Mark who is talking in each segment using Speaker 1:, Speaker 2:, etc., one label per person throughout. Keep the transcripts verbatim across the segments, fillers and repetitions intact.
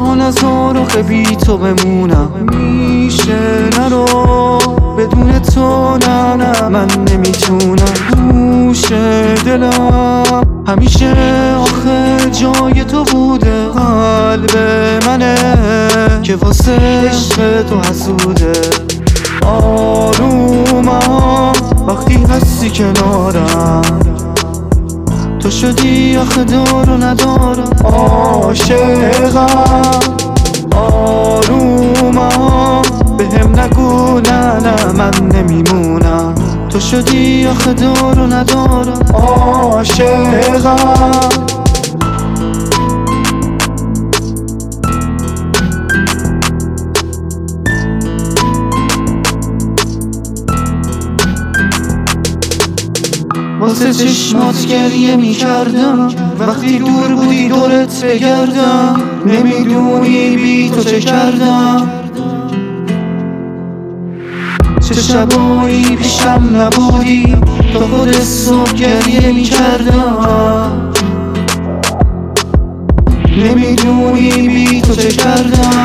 Speaker 1: جهان از آخ بی تو بمونم. میشه نرو بدون تو، نه نه من نمیتونم. گوشه دلم همیشه آخه جای تو بوده. قلب منه که واسه عشق تو حسوده. آرومم وقتی هستی کنارم، تو شدی آخه دار و ندارم. عاشقم آرومم بهم نگو، نه نه من نمیمونم. تو شدی آخه دار و ندارم. عاشقم واسه چشمات گریه میکردم، وقتی دور بودی دورت بگردم. نمیدونی بی تو چه کردم، چه شبایی پیشم نبودی تا خود صبح گریه میکردم. نمیدونی بی تو چه کردم.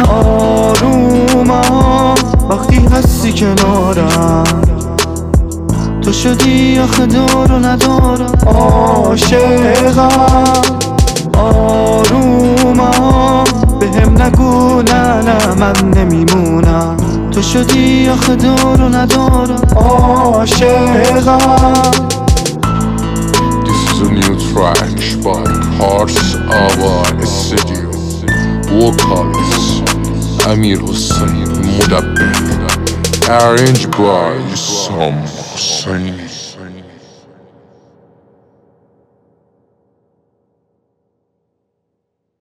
Speaker 1: آرومم وقتی هستی کنارم، تو شدی آخه دار و ندارم. عاشقم آرومم بهم نگو، نه نه من نمیمونم. تو شدی آخه دار و ندارم. عاشقم.
Speaker 2: This is a new track by Pars Ava Studio. Vocalist Amir Hossein Mudabbir. Arranged by Sam Hossein.